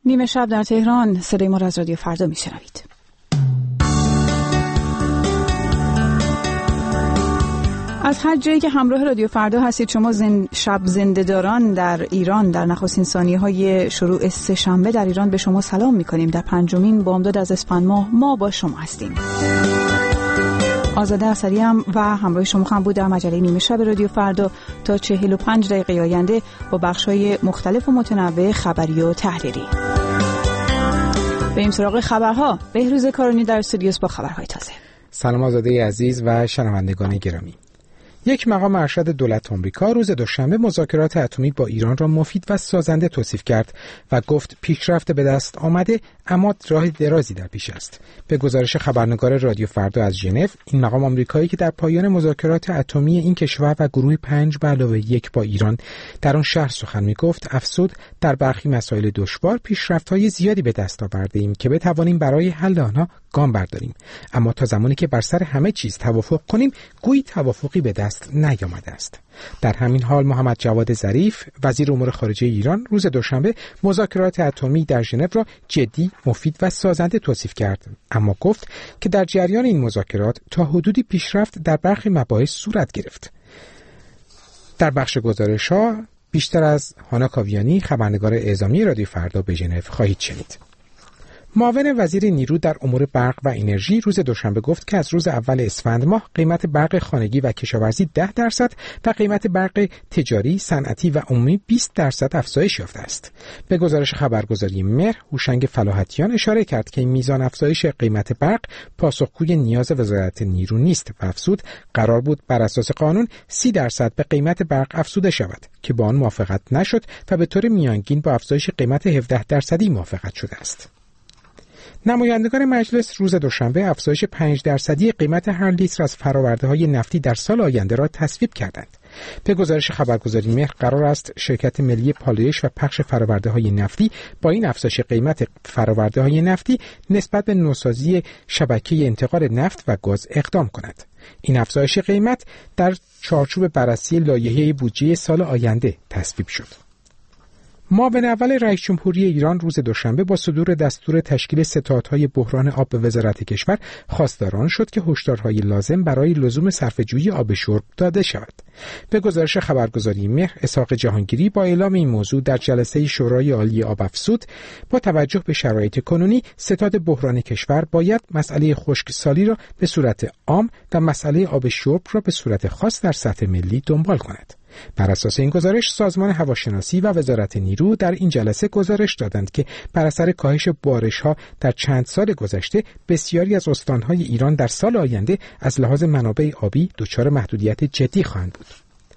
نیمه شب در تهران، صدای ما را از رادیو فردا میشنوید. از هر جایی که همراه رادیو فردا هستید، شما شب زنده‌داران در ایران در نخستین ثانیه‌های شروع سه‌شنبه در ایران به شما سلام می‌کنیم. در 5مین بامداد از اسفند ماه ما با شما هستیم. آزاده اثریم و همراه شما هم بود در مجله نیمه شب رادیو فردا تا 45 دقیقه آینده با بخش‌های مختلف و متنوع خبری و تحریری. بریم سراغ خبرها. بهروز کارونی در استودیو با خبرهای تازه. سلام آزاده عزیز و شنوندگان گرامی. یک مقام ارشد دولت آمریکا روز دوشنبه مذاکرات اتمی با ایران را مفید و سازنده توصیف کرد و گفت پیشرفت به دست آمده اما راه درازی در پیش است. به گزارش خبرنگار رادیو فردا از ژنو، این مقام آمریکایی که در پایان مذاکرات اتمی این کشور و گروه 5+1 با ایران در آن شهر سخن می‌گفت، افزود در برخی مسائل دشوار پیشرفت‌های زیادی به دست آورده‌ایم که بتوانیم برای حل آنها گام برداریم، اما تا زمانی که بر سر همه چیز توافق کنیم گویی توافقی به دست نیامده است. در همین حال محمد جواد ظریف وزیر امور خارجه ایران روز دوشنبه مذاکرات اتمی در ژنو را جدی، مفید و سازنده توصیف کرد، اما گفت که در جریان این مذاکرات تا حدودی پیشرفت در برخی مباحث صورت گرفت. در بخش گزارش‌ها بیشتر از هانا کاویانی، خبرنگار اعزامی رادیو فردا به ژنو خواهید شنید. معاون وزیر نیرو در امور برق و انرژی روز دوشنبه گفت که از روز اول اسفند ماه قیمت برق خانگی و کشاورزی 10% و قیمت برق تجاری، صنعتی و عمومی 20% افزایش یافته است. به گزارش خبرگزاری مهر، هوشنگ فلاحتیان اشاره کرد که این میزان افزایش قیمت برق پاسخگوی نیاز وزارت نیرو نیست و افزود قرار بود بر اساس قانون 30% به قیمت برق افزوده شود که با آن موافقت نشد و به طور میانگین با افزایش قیمت 17% موافقت شده است. نمایندگان مجلس روز دوشنبه افزایش 5% قیمت هر لیتر از فرآورده‌های نفتی در سال آینده را تصویب کردند. به گزارش خبرگزاری مهر قرار است شرکت ملی پالایش و پخش فرآورده‌های نفتی با این افزایش قیمت فرآورده‌های نفتی نسبت به نوسازی شبکه انتقال نفت و گاز اقدام کند. این افزایش قیمت در چارچوب بررسی لایحه بودجه سال آینده تصویب شد. معاون اول رئیس جمهوری ایران روز دوشنبه با صدور دستور تشکیل ستادهای بحران آب به وزارت کشور خواستار شد که هشدارهای لازم برای لزوم صرفه‌جویی آب شرب داده شود. به گزارش خبرگزاری مهر، اسحاق جهانگیری با اعلام این موضوع در جلسه شورای عالی آب افزود با توجه به شرایط کنونی ستاد بحران کشور باید مسئله خشکسالی را به صورت عام و مسئله آب شرب را به صورت خاص در سطح ملی دنبال کند. بر اساس این گزارش سازمان هواشناسی و وزارت نیرو در این جلسه گزارش دادند که بر اثر کاهش بارش‌ها در چند سال گذشته بسیاری از استان‌های ایران در سال آینده از لحاظ منابع آبی دچار محدودیت جدی خواهند بود.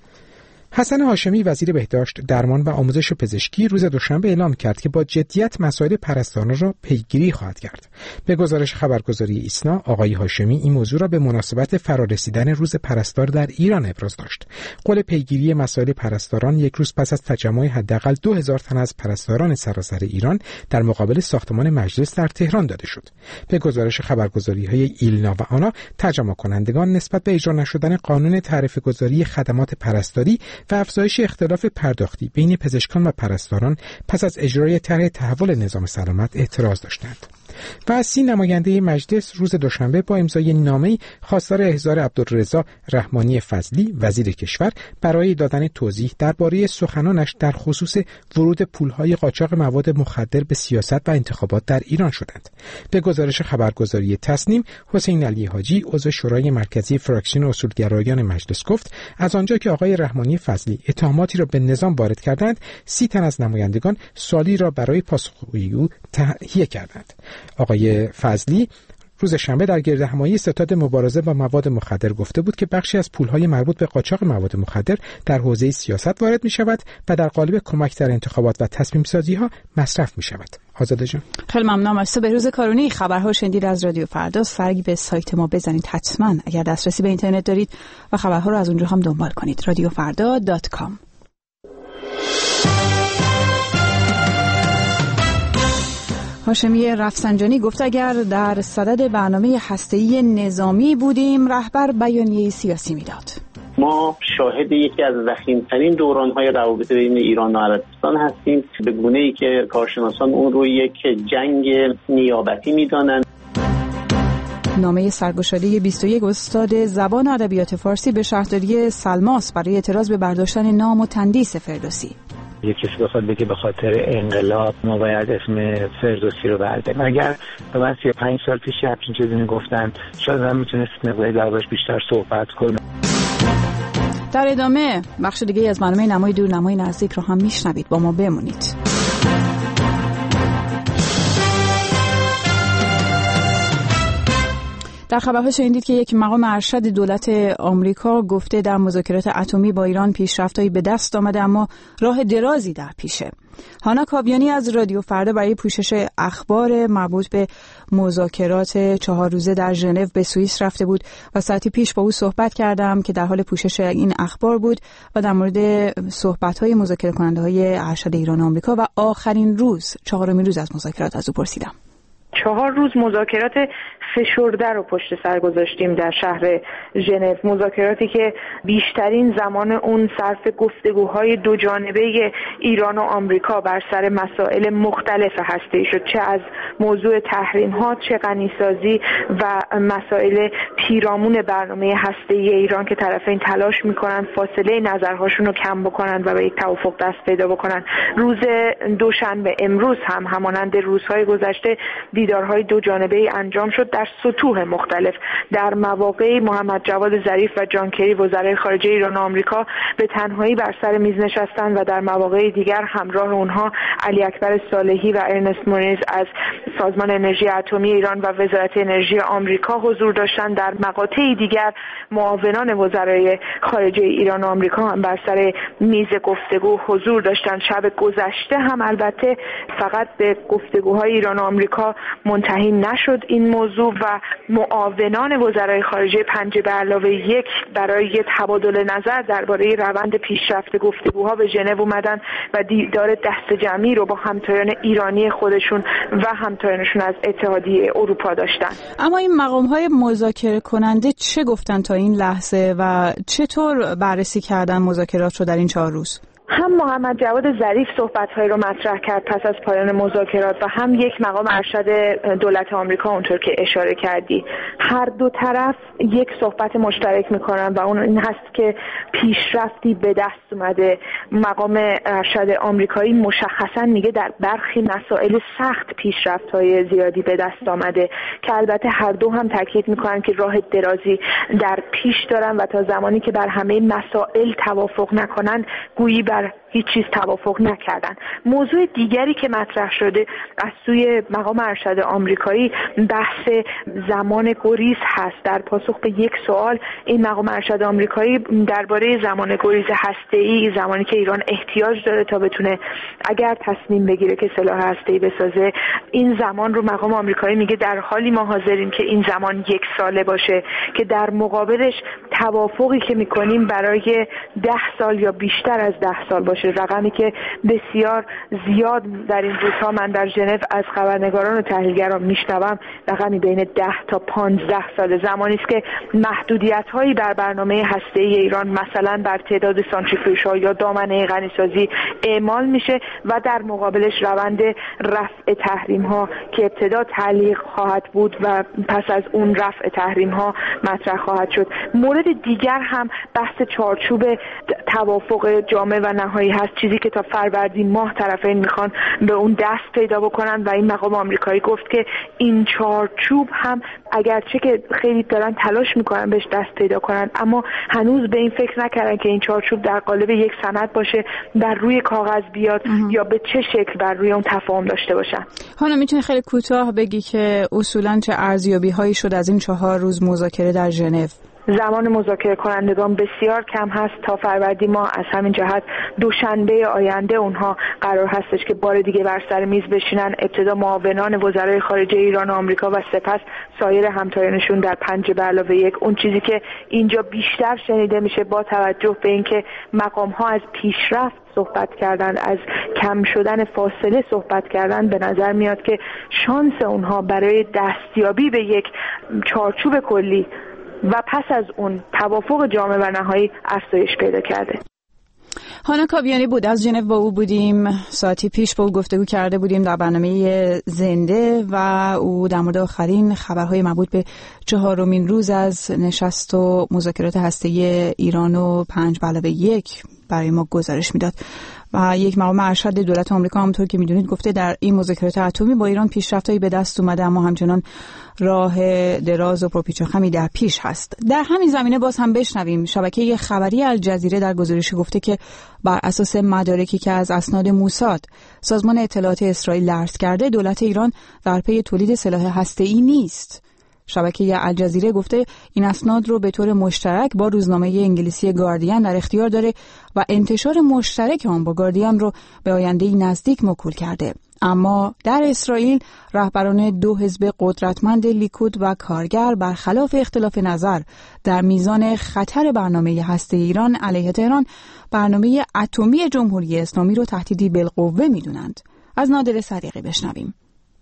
حسن هاشمی وزیر بهداشت، درمان و آموزش پزشکی روز دوشنبه اعلام کرد که با جدیت مسائل پرستاران را پیگیری خواهد کرد. به گزارش خبرگزاری ایسنا، آقای هاشمی این موضوع را به مناسبت فرارسیدن روز پرستار در ایران ابراز داشت. قول پیگیری مسائل پرستاران یک روز پس از تجمع حداقل 2000 تن از پرستاران سراسر ایران در مقابل ساختمان مجلس در تهران داده شد. به گزارش خبرگزاری‌های ایلنا و آنا، تجمع کنندگان نسبت به اجرا نشدن قانون تعرفه‌گذاری خدمات پرستاری و افزایش اختلاف پرداختی بین پزشکان و پرستاران پس از اجرای طرح تحول نظام سلامت اعتراض داشتند. و از 30 نماینده مجلس روز دوشنبه با امضای نامه‌ای خواستار احضار عبدالرضا رحمانی فضلی وزیر کشور برای دادن توضیح درباره سخنانش در خصوص ورود پولهای قاچاق مواد مخدر به سیاست و انتخابات در ایران شدند. به گزارش خبرگزاری تصنیم، حسین علی حاجی عضو شورای مرکزی فراکسیون اصولگرایان مجلس گفت از آنجا که آقای رحمانی فضلی اتهاماتی را به نظام وارد کردند، 30 تن از نمایندگان سوالی را برای پاسخگویی او تهیه کردند. آقای فضلی روز شنبه در گردهمایی ستاد مبارزه با مواد مخدر گفته بود که بخشی از پولهای مربوط به قاچاق مواد مخدر در حوزه سیاست وارد می شود و در قالب کمک در انتخابات و تصمیم سازی ها مصرف می شود. آزاده جان، خیلی ممنونم از تو بهروز کارونی. خبرها شنیدید از رادیو فردا. سری به سایت ما بزنید حتما اگر دسترسی به اینترنت دارید و خبرها رو از اونجا هم دنبال کنید. radiofarda.com. هاشمی رفسنجانی گفت اگر در صدد برنامه هسته‌ای نظامی بودیم رهبر بیانیه سیاسی میداد. ما شاهد یکی از وخیم‌ترین دوران‌های روابط بین ایران و عربستان هستیم، به گونه‌ای که کارشناسان اون رو یک جنگ نیابتی می‌دانند. نامه سرگشاده 21 استاد زبان و ادبیات فارسی به شهرداری سلماس برای اعتراض به برداشتن نام و تندیس فردوسی. یک کسی بخواد بگه به خاطر انقلاب ما باید اسم فردوسی رو برداریم، اگر به من 35 سال پیش همچین چیزی میگفتن شاید من میتونست مقداری دربارش بیشتر صحبت کنم. در ادامه بخش دیگه از برنامه نمای دور نمای نزدیک رو هم میشنوید، با ما بمونید. در خبرها شنیدید که یک مقام ارشد دولت آمریکا گفته در مذاکرات اتمی با ایران پیشرفت‌هایی به دست آمده اما راه درازی در پیشه. هانا کاویانی از رادیو فردا برای پوشش اخبار مربوط به مذاکرات 4 روزه در ژنو به سوئیس رفته بود و ساعتی پیش با او صحبت کردم که در حال پوشش این اخبار بود و در مورد صحبت‌های مذاکره کننده‌های ارشد ایران و آمریکا و آخرین روز، 4مین روز از مذاکرات از او پرسیدم. 4 روز مذاکرات فشرده رو پشت سر گذاشتیم در شهر ژنو، مذاکراتی که بیشترین زمان اون صرف گفتگوهای دو جانبه ایران و آمریکا بر سر مسائل مختلف هسته‌ای شد، چه از موضوع تحریم‌ها، چه غنیسازی و مسائل پیرامون برنامه هسته‌ای ایران که طرفین تلاش می‌کنند فاصله نظرهاشون رو کم بکنن و به یک توافق دست پیدا بکنن. روز دوشنبه امروز هم همانند روزهای گذشته دیدارهای دو جانبه انجام شد در سطوح مختلف. در مواقعی محمد جواد ظریف و جان کری وزرای خارجه ایران و آمریکا به تنهایی بر سر میز نشستند و در مواقع دیگر همراه اونها علی اکبر صالحی و ارنست مونیز از سازمان انرژی اتمی ایران و وزارت انرژی آمریکا حضور داشتند. در مقاطعی دیگر معاونان وزرای خارجه ایران و آمریکا هم بر سر میز گفتگو حضور داشتند. شب گذشته هم البته فقط به گفتگوهای ایران و آمریکا منتهی نشد این موضوع و معاونان وزرای خارجه 5+1 برای تبادل نظر درباره روند پیشرفت گفتگوها به ژنو اومدن و دیدار دست جمعی رو با همتایان ایرانی خودشون و همتایانشون از اتحادیه اروپا داشتن. اما این مقام‌های مذاکره کننده چه گفتن تا این لحظه و چطور بررسی کردن مذاکرات رو در این 4 روز؟ هم محمد جواد ظریف صحبت‌های رو مطرح کرد پس از پایان مذاکرات و هم یک مقام ارشد دولت آمریکا، اونطور که اشاره کردی. هر دو طرف یک صحبت مشترک می‌کنن و اون این هست که پیشرفتی به دست اومده. مقام ارشد آمریکایی مشخصاً میگه در برخی مسائل سخت پیشرفت‌های زیادی به دست آمده که البته هر دو هم تاکید می‌کنن که راه درازی در پیش دارن و تا زمانی که بر همه مسائل توافق نکنن گویی بر هیچ چیز توافق نکردن. موضوع دیگری که مطرح شده از سوی مقام ارشد آمریکایی بحث زمان گریز هست. در پاسخ به یک سوال این مقام ارشد آمریکایی درباره زمان گریز هسته‌ای، زمانی که ایران احتیاج داره تا بتونه اگر تصمیم بگیره که سلاح هسته‌ای بسازه، این زمان رو مقام آمریکایی میگه در حالی ما حاضریم که این زمان 1 ساله باشه که در مقابلش توافقی که میکنیم برای 10 سال یا بیشتر از 10 سال باشه. رقمی که بسیار زیاد در این روزها من در ژنو از خبرنگاران و تحلیلگران میشنوم، رقمی بین 10 تا 15 سال زمانی است که محدودیت‌هایی بر برنامه هسته‌ای ایران مثلا بر تعداد سانتریفیوژها یا دامنه غنیسازی اعمال میشه و در مقابلش روند رفع تحریم‌ها که ابتدا تعلیق خواهد بود و پس از اون رفع تحریم‌ها مطرح خواهد شد. مورد دیگر هم بحث چارچوب توافق جامع و نهایی هست، چیزی که تا فروردین ماه طرفین میخوان به اون دست پیدا بکنن و این مقام آمریکایی گفت که این چارچوب هم اگرچه که خیلی دارن تلاش میکنن بهش دست پیدا کنن اما هنوز به این فکر نکردن که این چارچوب در قالب یک سند باشه، بر روی کاغذ بیاد یا به چه شکل بر روی اون تفاهم داشته باشن. حالا میتونی خیلی کوتاه بگی که اصولاً چه ارزیابی هایی شد از این 4 روز مذاکره در ژنو؟ زمان مذاکره کنندگان بسیار کم هست. تا فروردین ماه از همین جهت دوشنبه آینده اونها قرار هستش که بار دیگه بر سر میز بشینن. ابتدا معاونان وزرای خارجه ایران و آمریکا و سپس سایر همتایانشون در 5+1. اون چیزی که اینجا بیشتر شنیده میشه با توجه به اینکه مقام ها از پیشرفت صحبت کردن، از کم شدن فاصله صحبت کردن، به نظر میاد که شانس اونها برای دستیابی به یک چارچوب کلی و پس از اون توافق جامع و نهایی افزایش پیدا کرده. هانا کابیانی بود، از ژنو با او بودیم. ساعتی پیش با او گفتگو کرده بودیم در برنامه زنده و او در مورد آخرین خبرهای مربوط به 4مین روز از نشست و مذاکرات هسته‌ای ایران و 5+1 برای ما گزارش میداد. و یک مقام ارشد دولت آمریکا همونطور که میدونید گفته در این مذاکرات اتمی با ایران پیشرفتایی به دست اومده، اما همچنان راه دراز و پرپیچ و خمی در پیش هست. در همین زمینه باز هم بشنویم شبکه خبری الجزیره در گزارشی گفته که بر اساس مدارکی که از اسناد موساد سازمان اطلاعات اسرائیل لرز کرده، دولت ایران در پی تولید سلاح هسته‌ای نیست. شبکه الجزیره گفته این اسناد رو به طور مشترک با روزنامه انگلیسی گاردین در اختیار داره و انتشار مشترک آن با گاردین رو به آینده‌ای نزدیک موکول کرده. اما در اسرائیل رهبران دو حزب قدرتمند لیکود و کارگر برخلاف اختلاف نظر در میزان خطر برنامه هسته ایران علیه تهران، برنامه اتمی جمهوری اسلامی رو تهدیدی بالقوه میدونند. از نادر صدیقی بشنویم.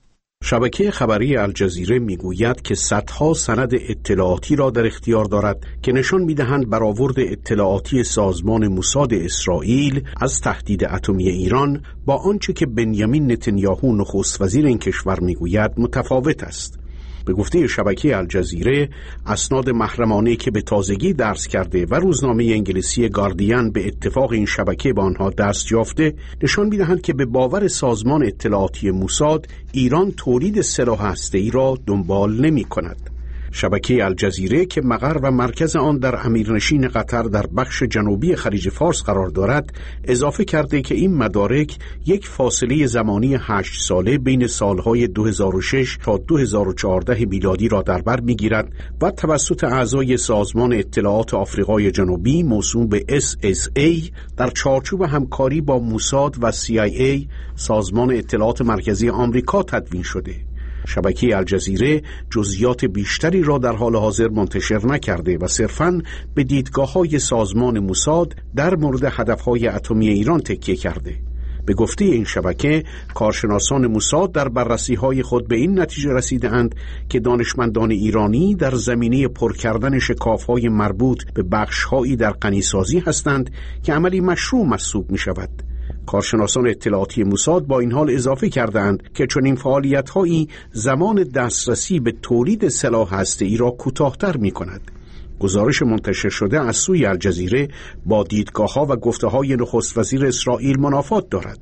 شبکه خبری الجزیره میگوید که صدها سند اطلاعاتی را در اختیار دارد که نشان میدهند برآورد اطلاعاتی سازمان موساد اسرائیل از تهدید اتمی ایران با آنچه که بنیامین نتانیاهو نخست وزیر این کشور میگوید متفاوت است. به گفته شبکه الجزیره، اسناد محرمانه که به تازگی درز کرده و روزنامه انگلیسی گاردین به اتفاق این شبکه به آنها دست یافته نشان می‌دهند که به باور سازمان اطلاعاتی موساد، ایران تولید سلاح هسته‌ای را دنبال نمی‌کند. شبکه الجزیره که مقر و مرکز آن در امیرنشین قطر در بخش جنوبی خلیج فارس قرار دارد، اضافه کرده که این مدارک یک فاصله زمانی 8 ساله بین سالهای 2006 تا 2014 میلادی را در بر می‌گیرد و توسط اعضای سازمان اطلاعات آفریقای جنوبی موسوم به SSA در چارچوب همکاری با موساد و CIA سازمان اطلاعات مرکزی آمریکا تدوین شده. شبکه الجزیره جزئیات بیشتری را در حال حاضر منتشر نکرده و صرفاً به دیدگاه‌های سازمان موساد در مورد هدف‌های اتمی ایران تکیه کرده. به گفته این شبکه، کارشناسان موساد در بررسی‌های خود به این نتیجه رسیده‌اند که دانشمندان ایرانی در زمینه پر کردن شکاف‌های مربوط به بخش‌هایی در غنیسازی هستند که عملی مشروع محسوب می‌شود. کارشناسان اطلاعاتی موساد با این حال اضافه کردند که چنین فعالیت‌هایی زمان دسترسی به تولید سلاح هسته‌ای را کوتاه‌تر می‌کند. گزارش منتشر شده از سوی الجزیره با دیدگاه‌ها و گفته‌های نخست وزیر اسرائیل منافات دارد.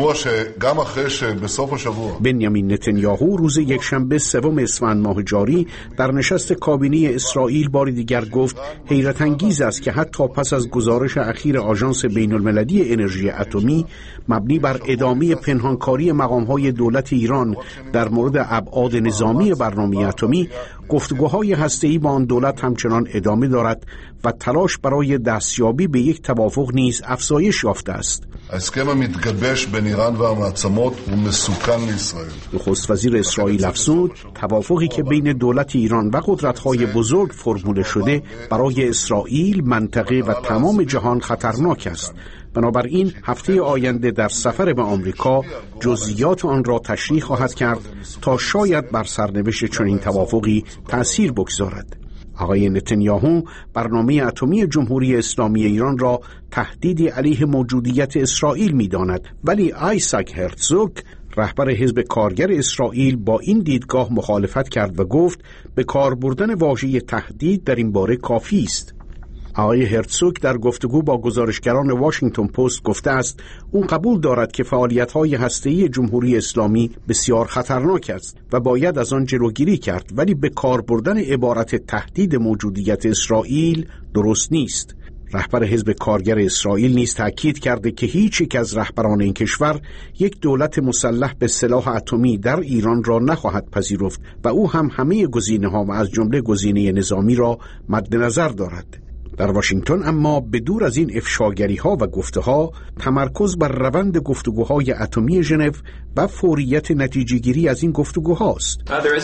بنیامین نتانیاهو روز یکشنبه 3 اسفند ماه جاری در نشست کابینه اسرائیل بار دیگر گفت حیرت انگیز است که حتی پس از گزارش اخیر آژانس بین‌المللی انرژی اتمی مبنی بر ادامه پنهانکاری مقام‌های دولت ایران در مورد ابعاد نظامی برنامه اتمی، گفتگوهای هسته‌ای با آن دولت همچنان ادامه دارد و تلاش برای دستیابی به یک توافق نیز افزایش یافته است. ההסכם המתגבש בין איראן והמעצמות הוא מסוכן לישראל. نخست وزیر اسرائیل افزود توافقی که بین دولت ایران و قدرت‌های بزرگ فرموله شده برای اسرائیل، منطقه و تمام جهان خطرناک است. بنابراین هفته آینده در سفر به آمریکا جزئیات آن را تشریح خواهد کرد تا شاید بر سرنوشت چنین توافقی تأثیر بگذارد. آقای نتانیاهو برنامه اتمی جمهوری اسلامی ایران را تهدیدی علیه موجودیت اسرائیل می‌داند، ولی آیزک هرتزوگ رهبر حزب کارگر اسرائیل با این دیدگاه مخالفت کرد و گفت به کار بردن واژه تهدید در این باره کافی است. آقای هرتزوگ در گفتگو با گزارشگران واشنگتن پست گفته است اون قبول دارد که فعالیت‌های هسته‌ای جمهوری اسلامی بسیار خطرناک است و باید از آن جلوگیری کرد، ولی به کار بردن عبارت تهدید موجودیت اسرائیل درست نیست. رهبر حزب کارگر اسرائیل نیز تاکید کرده که هیچ یک از رهبران این کشور یک دولت مسلح به سلاح اتمی در ایران را نخواهد پذیرفت و او هم همه گزینه‌ها و از جمله گزینه نظامی را مد نظر دارد. در واشنگتن اما به دور از این افشاگری‌ها و گفته‌ها، تمرکز بر روند گفتگوهای اتمی ژنو و فوریت نتیجه‌گیری از این گفتگوهاست.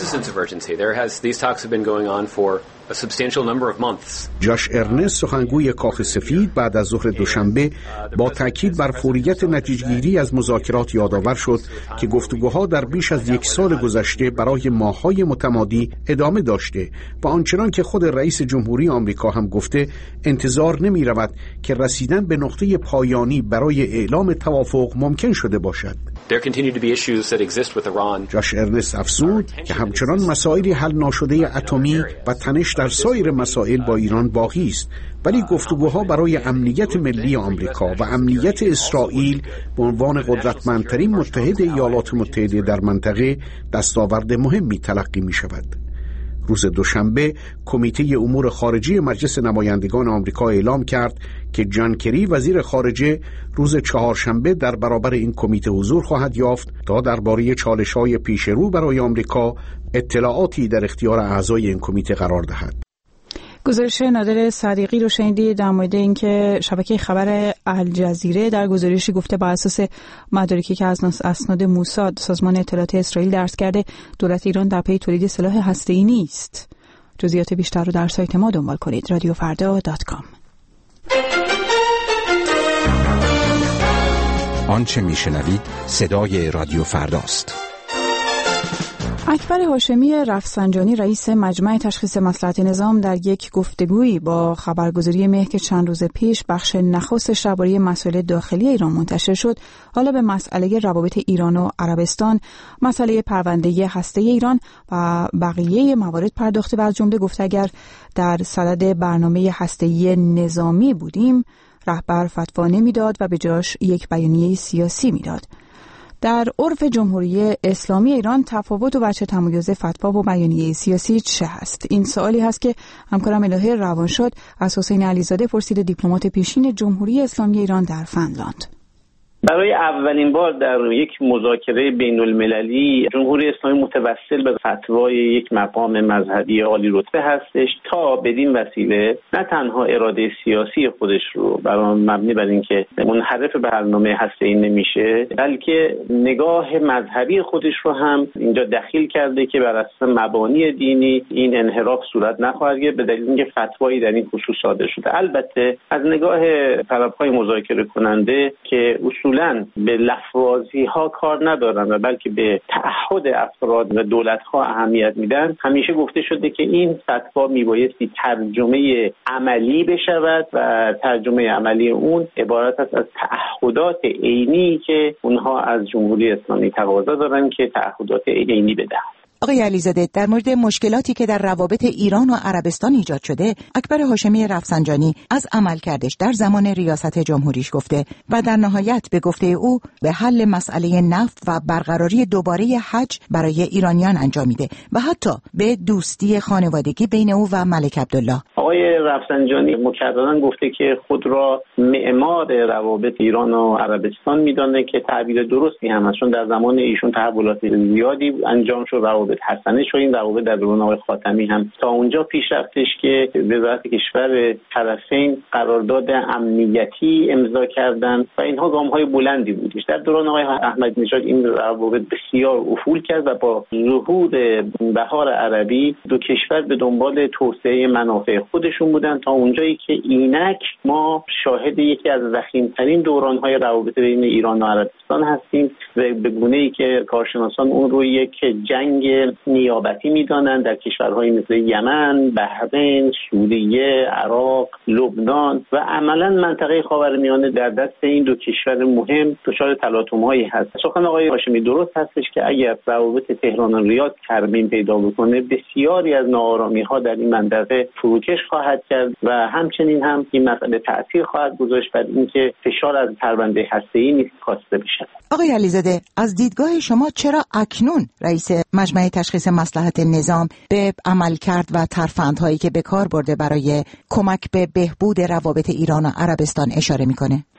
جاش ارنست، سخنگوی کاخ سفید، بعد از ظهر دوشنبه با تاکید بر فوریت نتیجه‌گیری از مذاکرات یادآور شد که گفتگوها در بیش از 1 سال گذشته برای ماه‌های متمادی ادامه داشته و آنچنان که خود رئیس جمهوری آمریکا هم گفته انتظار نمی‌رود که رسیدن به نقطه پایانی برای اعلام توافق ممکن شده باشد. جاش ارنست افزود که همچنان مسائلی حل ناشده اتمی و تنش در سایر مسائل با ایران باقی است، ولی گفتگوها برای امنیت ملی آمریکا و امنیت اسرائیل به عنوان قدرتمندترین متحد ایالات متحده در منطقه دستاورد مهمی تلقی می شود. روز دوشنبه کمیته امور خارجه مجلس نمایندگان آمریکا اعلام کرد که جان کری وزیر خارجه روز چهارشنبه در برابر این کمیته حضور خواهد یافت تا درباره چالش‌های پیشرو برای آمریکا اطلاعاتی در اختیار اعضای این کمیته قرار دهد. گزارش نادر صدیقی رو شنیدید در مورد اینکه شبکه خبر الجزیره در گزارشی گفته بر اساس مدارکی که از اسناد موساد سازمان اطلاعات اسرائیل درج کرده دولت ایران در پی تولید سلاح هسته‌ای نیست. جزئیات بیشتر رو در سایت ما دنبال کنید radiofarda.com. آنچه میشنوید صدای رادیو فرداست. اکبر هاشمی رفسنجانی رئیس مجمع تشخیص مصلحت نظام در یک گفتگویی با خبرگزاری مهر که چند روز پیش بخش نخستش درباره مسائل داخلی ایران منتشر شد، حالا به مسئله روابط ایران و عربستان، مسئله پرونده هسته ایران و بقیه موارد پرداخته و از جمله گفت اگر در صدد برنامه هسته‌ای نظامی بودیم رهبر فتوا نمیداد و به جاش یک بیانیه سیاسی میداد. در عرف جمهوری اسلامی ایران تفاوت و وجه تمایز فتوا و بیانیه سیاسی چه هست؟ این سوالی هست که همکارم الهه روانشاد از حسین علیزاده پرسید، دیپلمات پیشین جمهوری اسلامی ایران در فنلاند. برای اولین بار در یک مذاکره بین المللی جمهوری اسلامی متوسل به فتوای یک مقام مذهبی عالی رتبه هستش تا بدین وسیله نه تنها اراده سیاسی خودش رو برای مبنی بر اینکه منحرف به برنامه هسته‌ای نمیشه، بلکه نگاه مذهبی خودش رو هم اینجا دخیل کرده که بر اساس مبانی دینی این انحراف صورت نخواهد گرفت به دلیل اینکه فتوایی در این خصوص صادر شده. البته از نگاه طرف‌های مذاکره کننده که اصولاً به لفظی ها کار ندارن و بلکه به تعهد افراد و دولت ها اهمیت میدن، همیشه گفته شده که این فتوا میبایستی ترجمه عملی بشود و ترجمه عملی اون عبارت است از تعهدات عینی که اونها از جمهوری اسلامی تقاضا دارن که تعهدات عینی بدن. آقای علیزاده، در مورد مشکلاتی که در روابط ایران و عربستان ایجاد شده، اکبر هاشمی رفسنجانی از عملکردش در زمان ریاست جمهوریش گفته و در نهایت به گفته او به حل مسئله نفت و برقراری دوباره حج برای ایرانیان انجامیده و حتی به دوستی خانوادگی بین او و ملک عبدالله. آقای رفسنجانی مکررن گفته که خود را معمار روابط ایران و عربستان میدانه که تعبیر درستی هم است، چون در زمان ایشون تحولات زیادی انجام شد، حسنه شد. این روابط در دوران آقای خاتمی هم تا اونجا پیش رفتش که وزارت کشور طرفین قرارداد امنیتی امضا کردند و اینها گام‌های بلندی بودش. در دوران آقای احمدی نژاد این روابط بسیار افول کرد و با ظهور بهار عربی دو کشور به دنبال توسعه منافع خودشون بودن تا اونجایی که اینک ما شاهد یکی از ضخیم‌ترین دوران‌های روابط بین ایران و عربستان هستیم و به گونه‌ای که کارشناسان اون رو یک جنگ نیابتی میدانند در کشورهای مثل یمن، بحرین، سوریه، عراق، لبنان و عملا منطقه خاورمیانه در دست این دو کشور مهم دچار تلاطم‌هایی هست. سخن آقای هاشمی درست هستش که اگر روابط تهران و ریاض ترمیم پیدا بکنه بسیاری از ناآرامی‌ها در این منطقه فروکش خواهد کرد و همچنین هم این مسئله تأثیر خواهد گذاشت بر اینکه فشار از پرونده هسته‌ای نیز کاسته بشه. آقای علیزاده، از دیدگاه شما چرا اکنون رئیس مجمع تشخیص مصلحت نظام به عملکرد و ترفندهایی که به کار برده برای کمک به بهبود روابط ایران و عربستان اشاره میکنه؟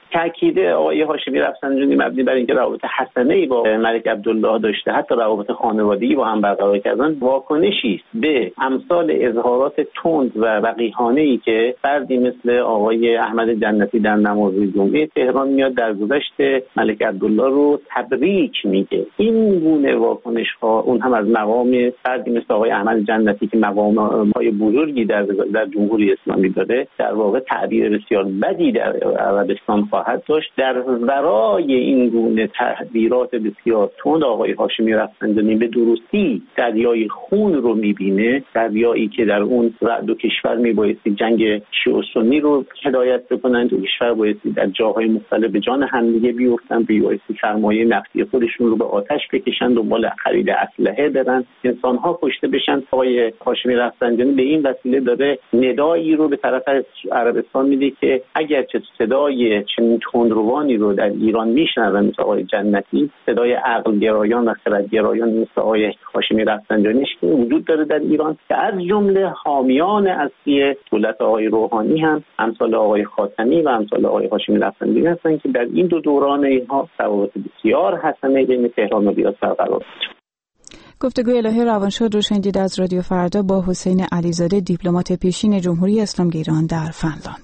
تاکید آقای هاشمی رفسنجانی مبنی بر اینکه روابط حسنه‌ای با ملک عبدالله داشته، حتی روابط خانوادگی با هم برقرار کردن، واکنشی است به امثال اظهارات تند و وقیحانه‌ای که فردی مثل آقای احمد جنتی در نماز جمعه تهران میاد در گذشت ملک عبدالله رو تبریک میگه. این گونه واکنش‌ها، اون هم از مقام فردی مثل آقای احمد جنتی که مقام‌های بزرگی در جمهوری اسلامی داره، در واقع تعبیر بسیار بدی در عربستان خواهد داشت. در ورای این گونه تعبیرات بسیار تند آقای هاشمی رفسنجانی به درستی دریای خون رو میبینه، دریایی که در اون دو کشور میبایستی جنگ شیعه و سنی رو هدایت بکنن، دو کشور بایستی در جاهای مختلف به جان همدیگه بیفتن، بایستی سرمایه نفتی خودشون رو به آتش بکشن، دنبال خرید اسلحه برن، انسان‌ها کشته بشن. آقای هاشمی رفسنجانی به این وسیله داره ندایی رو به طرف عربستان میده که اگر چه صدای چنین تندروانی رو در ایران میشنون مثل آقای جنتی، صدای عقل گرایان و خرد گرایان مثل آقای هاشمی رفسنجانی که وجود داره در ایران، که از جمله حامیان اصلی دولت آقای روحانی هم امثال آقای خاتمی و امثال آقای هاشمی رفسنجانی هستن که در این دو دوران اینها روابط بسیار حسنه بین تهران و ریاض برقرار شد. گفتگوی الهه روانشد رو شنیدید از رادیو فردا با حسین علیزاده، دیپلمات پیشین جمهوری اسلامی ایران در فنلاند.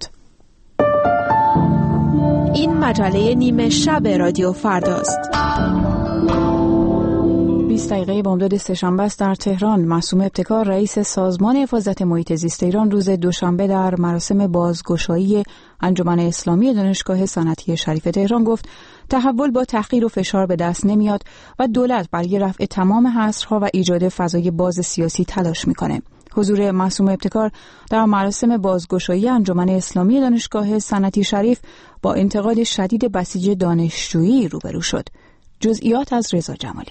این مجله نیمه شب رادیو فرداست. 20 دقیقه بامداد سه‌شنبه است در تهران. معصومه ابتکار، رئیس سازمان حفاظت محیط زیست ایران، روز دوشنبه در مراسم بازگشایی انجمن اسلامی دانشگاه صنعتی شریف تهران گفت تحول با تحقیر و فشار به دست نمیاد و دولت برای رفع تمام حصرها و ایجاد فضای باز سیاسی تلاش میکنه. حضور معصومه ابتکار در مراسم بازگشایی انجمن اسلامی دانشگاه صنعتی شریف با انتقاد شدید بسیج دانشجویی روبرو شد. جزئیات از رضا جمالی.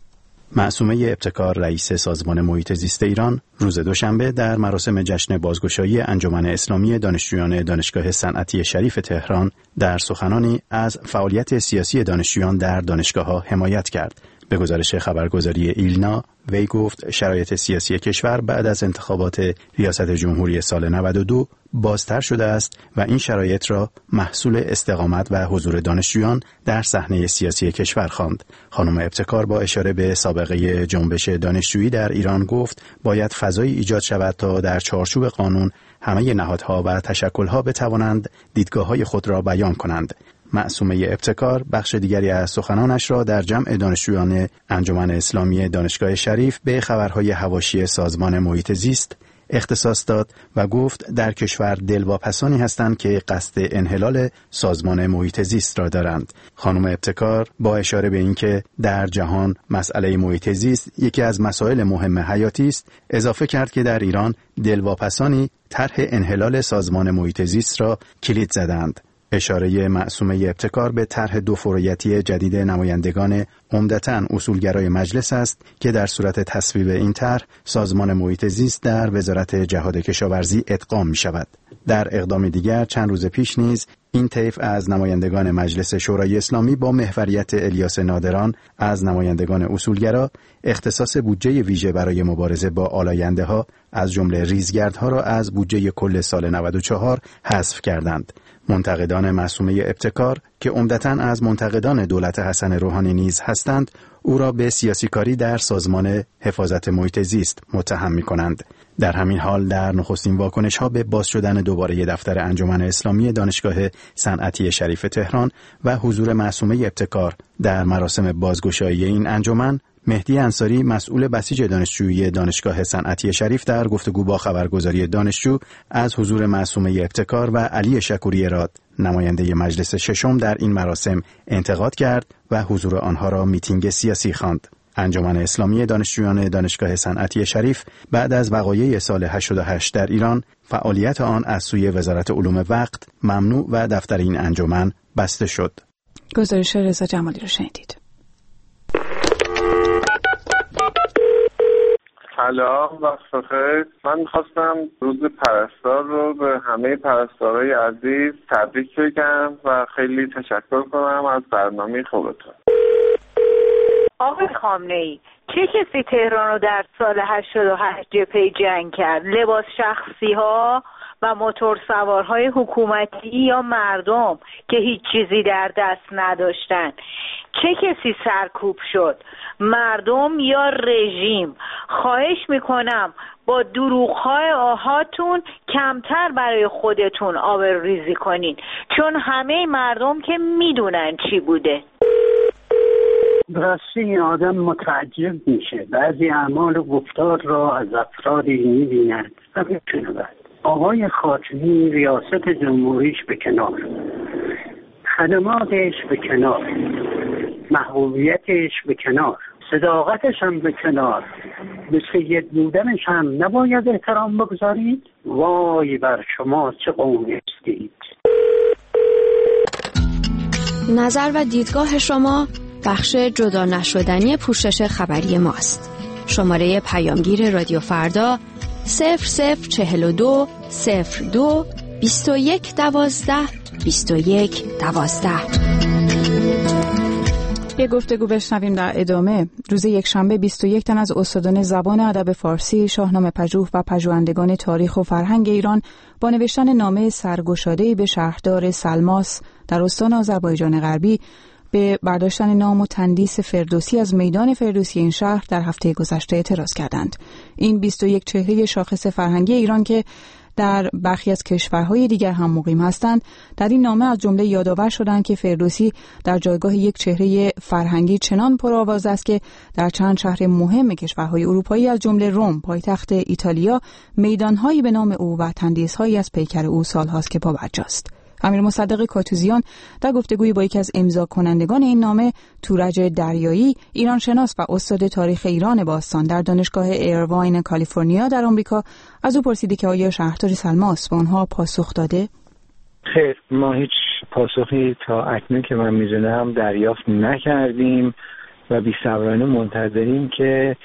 معصومه ابتکار، رئیس سازمان محیط زیست ایران، روز دوشنبه در مراسم جشن بازگشایی انجمن اسلامی دانشجویان دانشگاه صنعتی شریف تهران در سخنانی از فعالیت سیاسی دانشجویان در دانشگاه‌ها حمایت کرد. به گزارش خبرگزاری ایلنا، وی گفت شرایط سیاسی کشور بعد از انتخابات ریاست جمهوری سال 92 بازتر شده است و این شرایط را محصول استقامت و حضور دانشجویان در صحنه سیاسی کشور خواند. خانم ابتکار با اشاره به سابقه جنبش دانشجویی در ایران گفت باید فضایی ایجاد شود تا در چارچوب قانون همه نهادها و تشکل‌ها بتوانند دیدگاه‌های خود را بیان کنند. معصومه ابتکار بخش دیگری از سخنانش را در جمع دانشجویان انجمن اسلامی دانشگاه شریف به خبرهای حواشی سازمان محیط زیست اختصاص داد و گفت در کشور دلواپسانی هستند که قصد انحلال سازمان محیط زیست را دارند. خانم ابتکار با اشاره به اینکه در جهان مسئله محیط زیست یکی از مسائل مهم حیاتی است، اضافه کرد که در ایران دلواپسانی طرح انحلال سازمان محیط زیست را کلید زدند. اشاره معصومه ابتکار به طرح دو فوریتی جدید نمایندگان عمدتاً اصولگرای مجلس است که در صورت تصویب این طرح سازمان محیط زیست در وزارت جهاد کشاورزی ادغام می شود. در اقدام دیگر چند روز پیش نیز این طیف از نمایندگان مجلس شورای اسلامی با محوریت الیاس نادران از نمایندگان اصولگرا اختصاص بودجه ویژه برای مبارزه با آلاینده‌ها از جمله ریزگردها را از بودجه کل سال 94 حذف کردند. منتقدان معصومه ابتکار که عمدتاً از منتقدان دولت حسن روحانی نیز هستند، او را به سیاسی کاری در سازمان حفاظت محیط زیست متهم می‌کنند. در همین حال در نخستین واکنش‌ها به باز شدن دوباره دفتر انجمن اسلامی دانشگاه صنعتی شریف تهران و حضور معصومه ابتکار در مراسم بازگشایی این انجمن، مهدی انصاری مسئول بسیج دانشجویی دانشگاه صنعتی شریف در گفتگو با خبرگزاری دانشجو از حضور معصومه ابتکار و علی شکوری راد نماینده مجلس ششم در این مراسم انتقاد کرد و حضور آنها را میتینگ سیاسی خواند. انجمن اسلامی دانشجویان دانشگاه صنعتی شریف بعد از وقایع سال 88 در ایران فعالیت آن از سوی وزارت علوم وقت ممنوع و دفتر این انجمن بسته شد. گزارش رضا جمالی رو شنیدید. سلام، وقت بخیر. من می‌خواستم روز پرستار رو به همه پرستارای عزیز تبریک بگم و خیلی تشکر کنم از برنامه خوبتون. آقای خامنه‌ای، چه کسی تهران رو در سال 88 جبهه جنگ کرد؟ لباس شخصی ها و موتور سوارهای حکومتی یا مردم که هیچ چیزی در دست نداشتن؟ چه کسی سرکوب شد؟ مردم یا رژیم؟ خواهش میکنم با دروغ‌های آهاتون کمتر برای خودتون آبروریزی کنین، چون همه مردم که میدونن چی بوده. راستی این آدم متعجب میشه، بعضی اعمال و گفتار را از افرادی میبیند و میشنود. آقای خاتمی ریاست جمهوریش به کنار، خدماتش به کنار، محبوبیتش به کنار، صداقتش هم به کنار، به سید بودنش هم نباید احترام بگذارید؟ وای بر شما چه قومی هستید. نظر و دیدگاه شما بخش جدا نشدنی پوشش خبری ماست. شماره پیامگیر رادیو فردا 0042 02 21 12 21 12. یک گفتگو بشنویم در ادامه. روز یکشنبه 21 تن از استادان زبان ادب فارسی، شاهنامه پژوه و پژوهندگان تاریخ و فرهنگ ایران با نوشتن نامه سرگشاده‌ای به شهردار سلماس در استان آذربایجان غربی به برداشتن نام و تندیس فردوسی از میدان فردوسی این شهر در هفته گذشته اعتراض کردند. این 21 چهره شاخص فرهنگی ایران که در برخی از کشورهای دیگر هم مقیم هستند، در این نامه از جمله یادآور شدند که فردوسی در جایگاه یک چهره فرهنگی چنان پرآواز است که در چند شهر مهم کشورهای اروپایی از جمله روم، پایتخت ایتالیا، میدانهایی به نام او و تندیس‌هایی از پیکر او سالهاست که پابرجاست. امیر مصدق کاتوزیان در گفتگویی با یکی از امضا کنندگان این نامه، تورج دریایی، ایران شناس و استاد تاریخ ایران باستان در دانشگاه ایرواین کالیفرنیا در آمریکا، از او پرسیده که آیا شهردار سلماس به آنها پاسخ داده؟ خیر، ما هیچ پاسخی تا اکنون که من می‌دونم دریافت نکردیم و بی‌صبرانه منتظریم که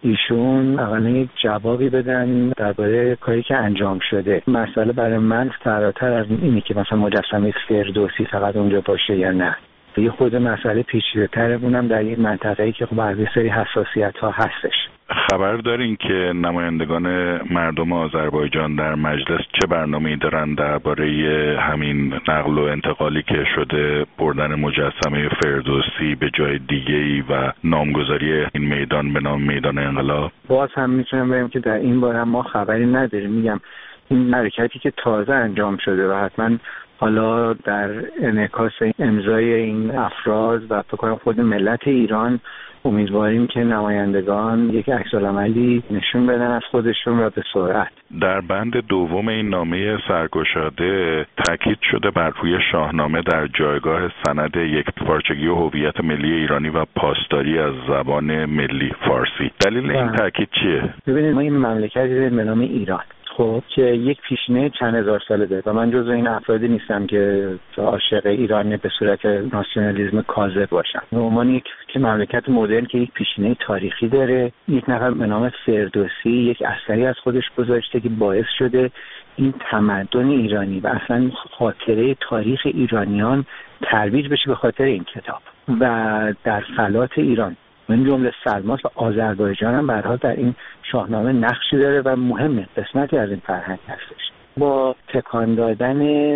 ایشون اولا یک جوابی بدن درباره کاری که انجام شده. مسئله برای من فراتر از اینه که مثلا مجسمه فردوسی فقط اونجا باشه یا نه. یه خود مسئله پیچیده‌تره، اونم در این منطقه‌ای که خب از سری حساسیت‌ها هستش. خبر دارین که نمایندگان مردم آذربایجان در مجلس چه برنامه‌ای دارن درباره همین نقل و انتقالی که شده، بردن مجسمه فردوسی به جای دیگه‌ای و نامگذاری این میدان به نام میدان انقلاب؟ باز هم میتونم بگم که در این باره ما خبری نداریم. میگم این حرکتی که تازه انجام شده و حتما حالا در انعکاس امضای این افراد و فکر کنم خود ملت ایران امیدواریم که نمایندگان یک عکس‌العملی نشون بدن از خودشون و به سرعت. در بند دوم این نامه سرگشاده تاکید شده بر روی شاهنامه در جایگاه سند یکپارچگی و هویت ملی ایرانی و پاسداری از زبان ملی فارسی. دلیل این تاکید چیه؟ ببینید، ما این مملکتی داریم به نام ایران، خب که یک پیشینه چند هزار ساله داره و من جزو این افرادی نیستم که عاشق ایران به صورت ناسیونالیسم کاذب باشم. به عنوان یک مملکت مدرن که یک پیشینه تاریخی داره، یک نفر به نام فردوسی یک اثری از خودش گذاشته که باعث شده این تمدن ایرانی و اصلا خاطره تاریخ ایرانیان ترویج بشه به خاطر این کتاب و در فلات ایران من جمله سلماس و آذربایجان هم برها در این شاهنامه نقشی داره و مهمه، قسمتی از این فرهنگ هستش. با تکان دادن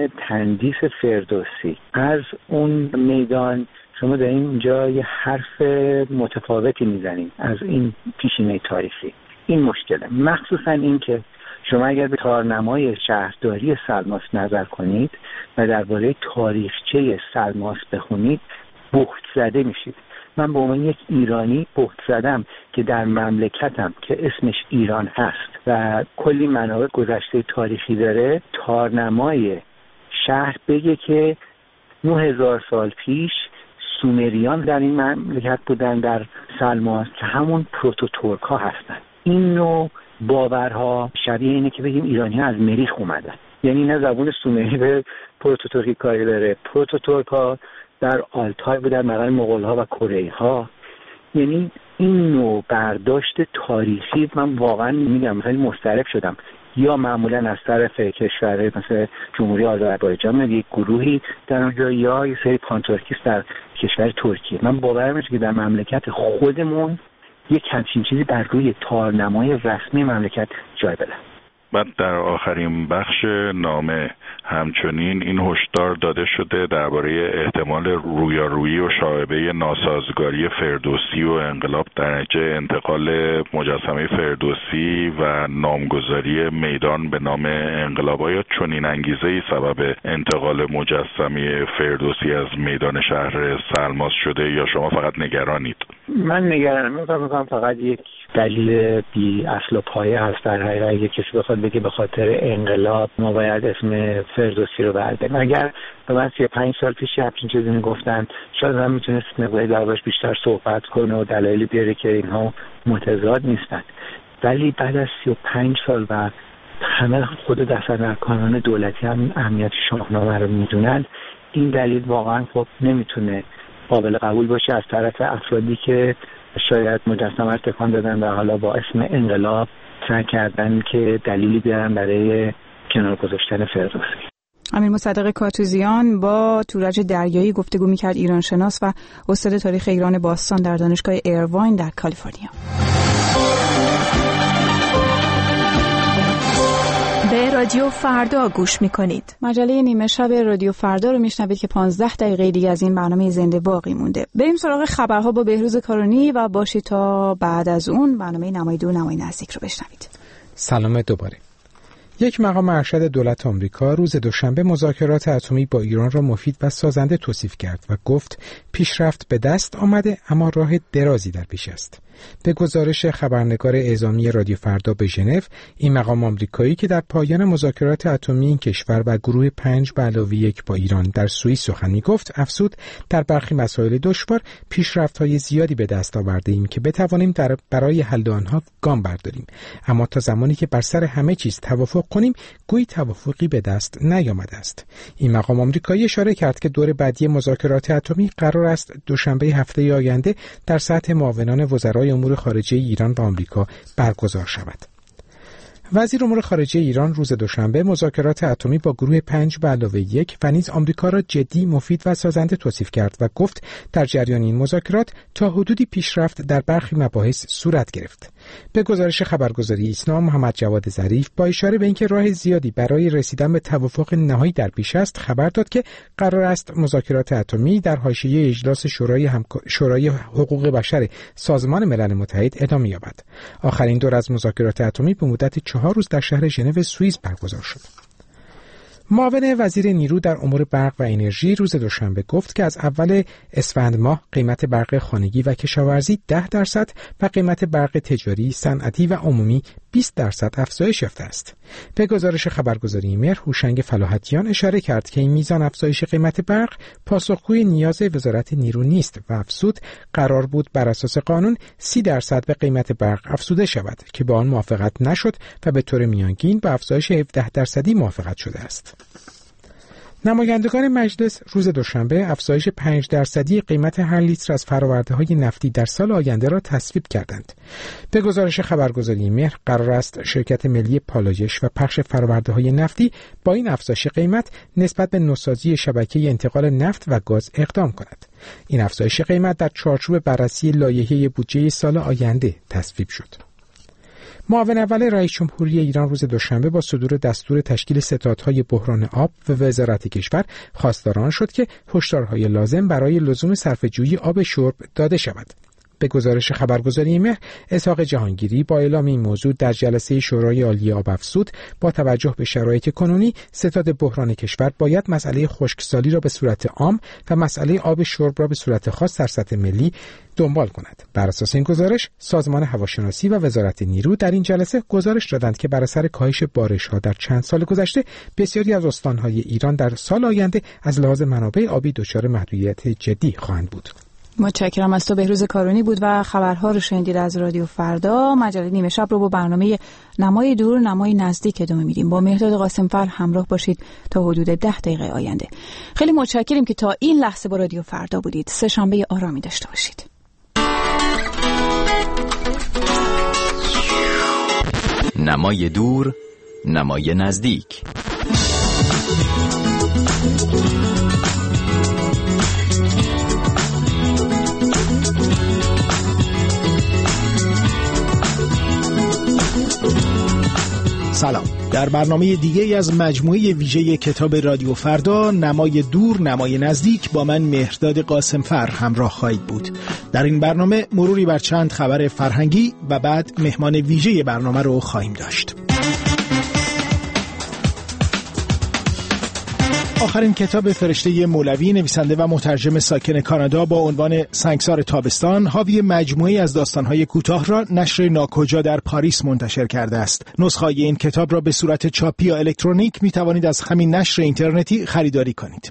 تندیس فردوسی از اون میدان شما در اینجا یه حرف متفاوتی میزنید از این پیشینه تاریخی. این مشکله، مخصوصا این که شما اگر به تارنمای شهرداری سلماس نظر کنید و درباره تاریخچه سلماس بخونید بهت زده میشید. من به عنوان یک ایرانی بهت زدم که در مملکتم که اسمش ایران هست و کلی منابع گذشته تاریخی داره، تارنمای شهر بگه که 9000 سال پیش سومریان در این مملکت بودن در سلماس که همون پروتوتورک ها هستن. این نوع باورها شبیه اینه که بگیم ایرانی ها از مریخ اومدن، یعنی نه زبون سومری به پروتوتورکی کاری داره. پروتوتورک ها در آلتای بودن، مقام مغول ها و کره ها. یعنی این نوع برداشت تاریخی من واقعا میگم خیلی مضطرب شدم. یا معمولا از طرف کشور مثل جمهوری آذربایجان یک گروهی در اونجا، یا یه سری پانتورکیست در کشور ترکیه. من باورم میشه که در مملکت خودمون یک همچین چیزی بر روی تارنمای رسمی مملکت جای بدن. بعد در آخرین بخش نامه همچنین این هشدار داده شده درباره احتمال رویارویی و شایبه ناسازگاری فردوسی و انقلاب در نتیجه انتقال مجسمه فردوسی و نامگذاری میدان به نام انقلاب. آیا چنین انگیزه‌ای سبب انتقال مجسمه فردوسی از میدان شهر سلماس شده یا شما فقط نگرانید؟ من نگرانم. میگم فقط یک دلیل بی اصل و پایه هست. در حقیقت اگه کسی بخواد بگه به خاطر انقلاب ما باید اسم فردوسی رو برداریم، اگر به من 35 سال پیش همچین چیزی میگفتن شاید من میتونست مقداری دربارش بیشتر صحبت کنه و دلایلی بیاره که اینها متضاد نیستن. ولی بعد از 35 سال و همه خود دستاندرکاران دولتی هم اهمیت شاهنامه رو میدونن، این دلیل واقعا خب نمیتونه قابل قبول باشه از طرف افرادی که شاید مجسمه رو تکان دادن و حالا با اسم انقلاب سعی کردن که دلیلی بیارن برای کنار گذاشتن فردوسی. امیر مصدق کاتوزیان با تورج دریایی گفتگو می‌کرد، ایرانشناس و استاد تاریخ ایران باستان در دانشگاه ایرواین در کالیفرنیا. به رادیو فردا گوش میکنید. مجله نیمه شب رادیو فردا رو میشنوید که 15 دقیقه دیگه از این برنامه زنده باقی مونده. بریم سراغ خبرها با بهروز کارانی و باشید تا بعد از اون برنامه نمای دور نمای نزدیک رو بشنوید. سلام دوباره. یک مقام ارشد دولت آمریکا روز دوشنبه مذاکرات اتمی با ایران را مفید و سازنده توصیف کرد و گفت پیشرفت به دست آمده اما راه درازی در پیش است. به گزارش خبرنگار اعزامی رادیو فردا به ژنو، این مقام آمریکایی که در پایان مذاکرات اتمی این کشور و گروه 5+1 با ایران در سوئیس سخن می‌گفت، افزود در برخی مسائل دشوار پیشرفت‌های زیادی به دست آورده‌ایم که بتوانیم برای حل آنها گام برداریم، اما تا زمانی که بر سر همه چیز توافق کنیم گویی توافقی به دست نیامده است. این مقام آمریکایی اشاره کرد که دور بعدی مذاکرات اتمی قرار است دوشنبه هفته آینده در سطح معاونان وزرای امور خارجه ایران و آمریکا برگزار شود. وزیر امور خارجه ایران روز دوشنبه مذاکرات اتمی با گروه 5+1 و نیز آمریکا را جدی، مفید و سازنده توصیف کرد و گفت در جریان این مذاکرات تا حدودی پیشرفت در برخی مباحث صورت گرفت. به گزارش خبرگزاری ایسنا، محمد جواد ظریف با اشاره به اینکه راه زیادی برای رسیدن به توافق نهایی در پیش است، خبر داد که قرار است مذاکرات اتمی در حاشیه اجلاس شورای حقوق بشر سازمان ملل متحد ادامه یابد. آخرین دور از مذاکرات اتمی به مدت 4 روز در شهر ژنو سوئیس برگزار شد. معاون وزیر نیرو در امور برق و انرژی روز دوشنبه گفت که از اول اسفند ماه قیمت برق خانگی و کشاورزی 10% و قیمت برق تجاری، صنعتی و عمومی 20% افزایش یافته است. به گزارش خبرگزاری مهر، هوشنگ فلاحتیان اشاره کرد که این میزان افزایش قیمت برق پاسخگوی نیاز وزارت نیرو نیست و افزود قرار بود بر اساس قانون 30% به قیمت برق افزوده شود که با آن موافقت نشد و به طور میانگین با افزایش 17% موافقت شده است. نمایندگان مجلس روز دوشنبه افزایش 5% قیمت هر لیتر از فرآورده‌های نفتی در سال آینده را تصویب کردند. به گزارش خبرگزاری مهر، قرار است شرکت ملی پالایش و پخش فرآورده‌های نفتی با این افزایش قیمت نسبت به نوسازی شبکه انتقال نفت و گاز اقدام کند. این افزایش قیمت در چارچوب بررسی لایحه بودجه سال آینده تصویب شد. معاون اول رئیس جمهوری ایران روز دوشنبه با صدور دستور تشکیل ستادهای بحران آب و وزارت کشور خواستار شد که هشدارهای لازم برای لزوم صرفه‌جویی آب شرب داده شود. به گزارش خبرگزاری مهر، اسحاق جهانگیری با اعلام این موضوع در جلسه شورای عالی آب افزود با توجه به شرایط کنونی ستاد بحران کشور باید مسئله خشکسالی را به صورت عام و مسئله آب شرب را به صورت خاص در سطح ملی دنبال کند. بر اساس این گزارش، سازمان هواشناسی و وزارت نیرو در این جلسه گزارش دادند که بر اثر کاهش بارش‌ها در چند سال گذشته بسیاری از استان‌های ایران در سال آینده از لحاظ منابع آبی دچار محدودیت جدی خواهند بود. متشکرم از تو. بهروز کارانی بود و خبرها رو شنیدید از رادیو فردا. مجله نیمه شب رو با برنامه نمای دور نمای نزدیک ادامه میدیم. با مهرداد قاسمفر همراه باشید تا حدود 10 دقیقه آینده. خیلی متشکریم که تا این لحظه با رادیو فردا بودید. سه شنبه آرامی داشته باشید. نمای دور نمای نزدیک. سلام. در برنامه دیگه از مجموعه ویژه کتاب رادیو فردا، نمای دور نمای نزدیک، با من مهرداد قاسمفر همراه خواهید بود. در این برنامه مروری بر چند خبر فرهنگی و بعد مهمان ویژه برنامه رو خواهیم داشت. آخرین کتاب فرشته مولوی، نویسنده و مترجم ساکن کانادا، با عنوان سنگسار تابستان، حاوی مجموعه از داستان‌های کوتاه را نشر ناکجا در پاریس منتشر کرده است. نسخه‌های این کتاب را به صورت چاپی یا الکترونیک می توانید از همین نشر اینترنتی خریداری کنید.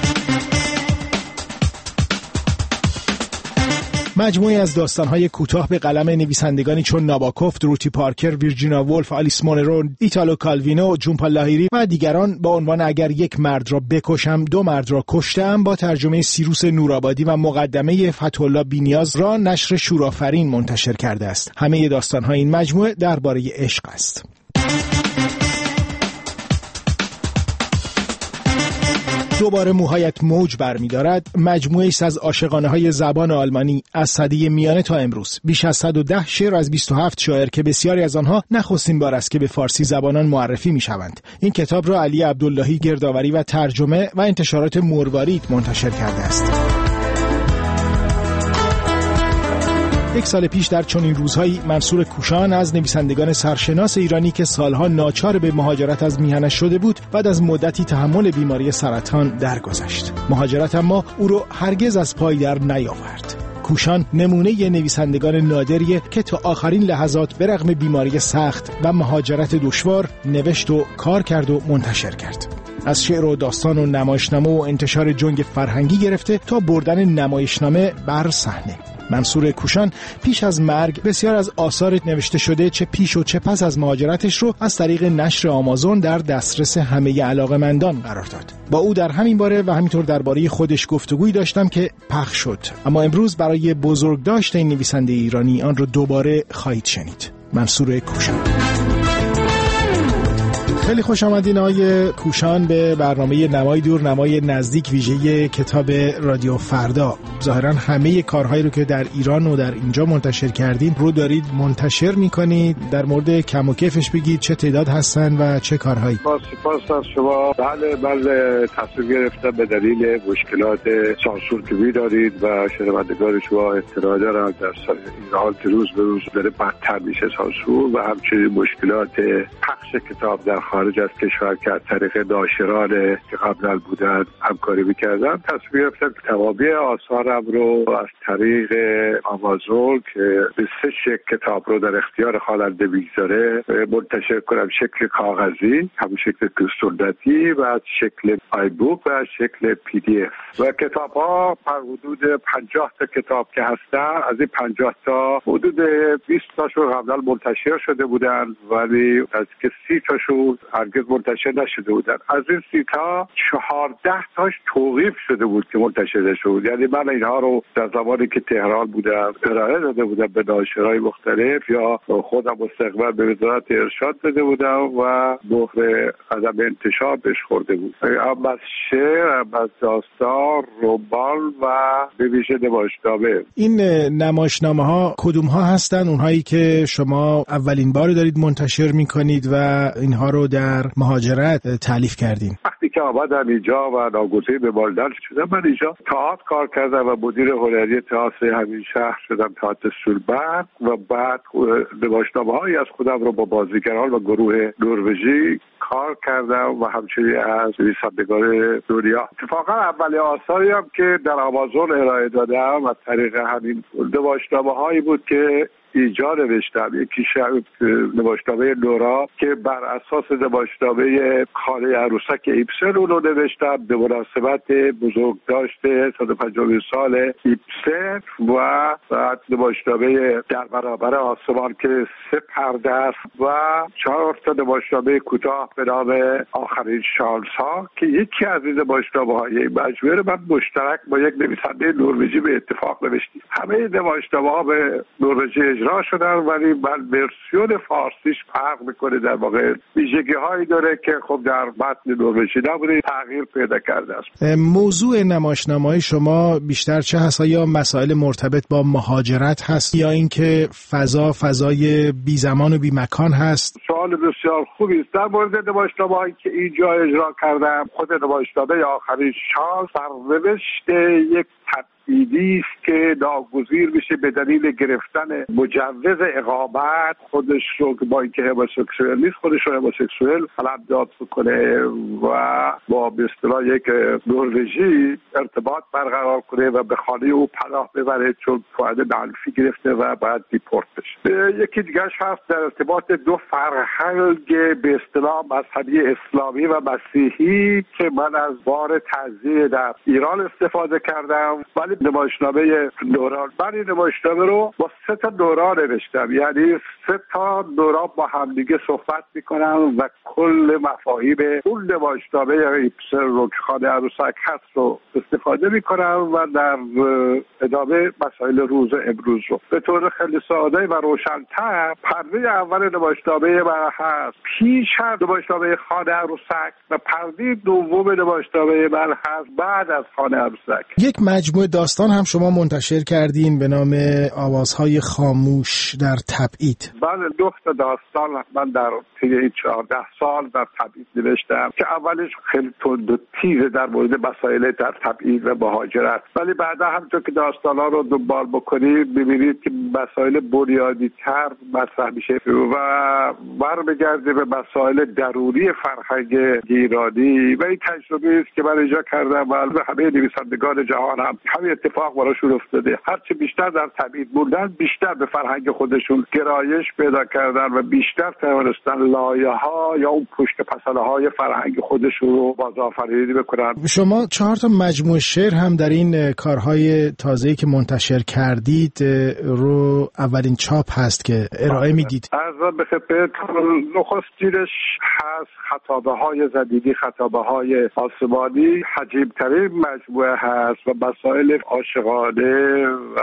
مجموعه از داستان‌های کوتاه به قلم نویسندگانی چون ناباکوف، دروتی پارکر، ویرجینیا وولف، آلیس مونرو، ایتالو کالوینو، جون لاهیری و دیگران با عنوان اگر یک مرد را بکشم دو مرد را کشتم، با ترجمه سیروس نورآبادی و مقدمه فتح‌الله بی‌نیاز، را نشر شورآفرین منتشر کرده است. همه داستان‌های این مجموعه درباره عشق است. دوباره موهایت موج برمی‌دارد، مجموعه‌ای از عاشقانه‌های زبان آلمانی از سده میانه تا امروز. بیش از 110 شعر از 27 شاعر که بسیاری از آنها نخستین بار است که به فارسی زبانان معرفی می‌شوند. این کتاب را علی عبداللهی گردآوری و ترجمه و انتشارات مروارید منتشر کرده است. یک سال پیش در چنین روزهایی منصور کوشان از نویسندگان سرشناس ایرانی که سالها ناچار به مهاجرت از میهنش شده بود، بعد از مدتی تحمل بیماری سرطان درگذشت. مهاجرت اما او را هرگز از پای در نیاورد. کوشان نمونه نویسندگان نادریه که تا آخرین لحظات به رغم بیماری سخت و مهاجرت دشوار نوشت و کار کرد و منتشر کرد. از شعر و داستان و نمایشنامه و انتشار جنگ فرهنگی گرفته تا بردن نمایشنامه بر صحنه، منصور کوشان پیش از مرگ بسیار از آثار نوشته شده چه پیش و چه پس از مهاجرتش رو از طریق نشر آمازون در دسترس همه علاقه‌مندان قرار داد. با او در همین باره و همینطور درباره خودش گفتگویی داشتم که پخش شد، اما امروز برای بزرگداشت این نویسنده ایرانی آن رو دوباره خواهید شنید. منصور کوشان. خیلی خوش آمدین آقای کوشان به برنامه نمای دور نمای نزدیک ویژه کتاب رادیو فردا. ظاهرا همه کارهایی رو که در ایران و در اینجا منتشر کردین رو دارید منتشر میکنید. در مورد کم و کیفش بگید، چه تعداد هستن و چه کارهایی؟ سپاس از شما. بله تصمیم گرفتم به دلیل مشکلات سانسور که می‌دارید و شنوندگان شما اطلاع دارن در ایران که روز به روز داره بدتر میشه سانسور و همچنین مشکلات پخش کتاب در خارج از کشور که از طریق ناشران که قبلا بودن همکاری می‌کردن، تصمیم گرفتم که تمامی آثارم رو از طریق آمازون که به 3 شکل کتاب رو در اختیار خواننده میگذاره منتشر کنم، شکل کاغذی، همون شکل سنتی و از شکل آیبوک و از شکل پی دی اف. و کتاب‌ها حدود 50 تا کتاب که هستن، از این 50 تا حدود 20 تاشون قبلا منتشر شده بودن ولی از که 30 تاشون هرگز منتشر نشده بودن. از این 30 تا 14 تاش توقیف شده بود که منتشر نشد. یعنی من اینها رو در زمانی که تهران بودم ارائه داده بودم به ناشرای مختلف یا خودم مستقبل به وزارت ارشاد داده بودم و مهر عدم انتشار بهش خورده بود. اما از شعر، اما از داستان، رمان و به ویژه نمایشنامه. این نمایشنامه ها کدوم ها هستن؟ اونهایی که شما اولین بار دارید منتشر میکنید و اینها رو در مهاجرت تالیف کردین؟ وقتی که آمدم اینجا و ناگزیر به بالدار شدم، من اینجا تئاتر کار کردم و مدیر هنری تئاتر همین شهر شدم، تئاتر سولبرگ، و بعد نمایشنامه‌هایی از خودم رو با بازیگران و گروه نروژی کار کردم و همچنین از نویسندگان دنیا. اتفاقا اول آثاری هم که در آمازون ارائه دادم از طریق همین نمایشنامه‌هایی بود که اینجا نوشتم. یکی نمایشنامه نورا که بر اساس نمایشنامه خانه عروسک ایبسن اون رو نوشتم به مناسبت بزرگداشت 150 سال ایبسن، و بعد نمایشنامه در برابر آسمان که 3 پرده است و 4 تا نمایشنامه کوتاه به نام آخرین شانس‌ها که یکی از این نمایشنامه‌های مجموعه من مشترک با یک نویسنده نروژی به اتفاق نوشتیم. همه نمایشنامه‌ها به نروژی اجرا شدن، ولی ورسیون فارسیش فرق میکنه، در واقع ویژگی هایی داره که خب در متن نروژی نبوده، تغییر پیدا کرده است. موضوع نمایشنامه‌های شما بیشتر چه هست؟ یا مسائل مرتبط با مهاجرت هست یا اینکه فضای بی زمان و بی مکان هست؟ سوال بسیار خوبی است. در مورد نمایشنامه‌هایی که اینجا اجرا کردم، خود نمایشنامه آخرین شانس سرنوشت یک تبعیدی است که ناگزیر میشه به دلیل گرفتن مجوز اقامت خودش رو که با اینکه هموسکسوئل نیست، خودش رو هموسکسوئل قلمداد بکنه و با به اصطلاح یک نروژی ارتباط برقرار کنه و به خانه او پناه ببره چون فایده منفی گرفته و باید دیپورت بشه. یکی دیگه‌اش هست در ارتباط دو فرهنگ به اصطلاح مذهبی اسلامی و مسیحی که من از بار تعزیه در ایران استفاده کردم، ولی نمایشنامه دوران، من این نمایشنامه رو با 3 دوران نوشتم، یعنی 3 دوران با همدیگه صحبت میکنم و کل مفاهیم اون نمایشنامه ایبسن رو که خانه عروسک هست رو استفاده میکنم و در ادامه مسائل روز امروز رو به طور خیلی ساده و روشن‌تر. پرده اول نمایشنامه من هست پیش از نمایشنامه خانه عروسک و پرده دوم نمایشنامه من هست بعد از خانه عروسک. یک مجموعه داستان هم شما منتشر کردین به نام آوازهای خاموش در تبعید. بله، 2 داستان من در طی 14 سال در تبعید نوشتم که اولش خیلی تند و تیز در مورد مسائل در تبعید و مهاجرت، ولی بعدا همونطور که داستانا رو دنبال بکنید ببینید که مسائل بنیادی تر مطرح میشه و برمیگرده به مسائل درونی فرهنگ ایرانی و این تجربه است که من اینجا کردم و همه نویسندگان جهان هم همین اتفاق براشون افتاده. هرچی بیشتر در تبعید موندن بیشتر به فرهنگ خودشون گرایش پیدا کردن و بیشتر توانستن لایه‌ها یا اون پشت پسندهای فرهنگ خودشون رو بازآفرینی بکنن. شما 4 مجموعه شعر هم در این کارهای تازه‌ای که منتشر کردید رو اولین چاپ هست که ارائه میدید. از به خدمتتون نخستینش هست خطابه‌های زدیدی، خطابه‌های آسمانی، حجیم‌ترین مجموعه هست و مسائل عاشقانه و